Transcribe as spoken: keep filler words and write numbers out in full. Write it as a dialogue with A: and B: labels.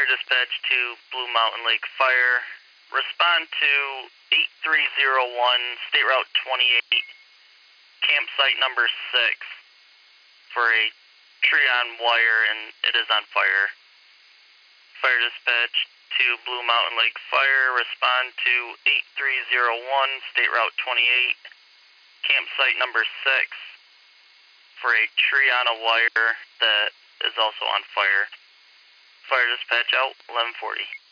A: Fire dispatch to Blue Mountain Lake Fire. Respond to eight three zero one, State Route twenty-eight, campsite number six, for a tree on wire and it is on fire. Fire dispatch to Blue Mountain Lake Fire. Respond to eight three zero one, State Route twenty-eight, campsite number six, for a tree on a wire that is also on fire. Fire dispatch out, eleven forty.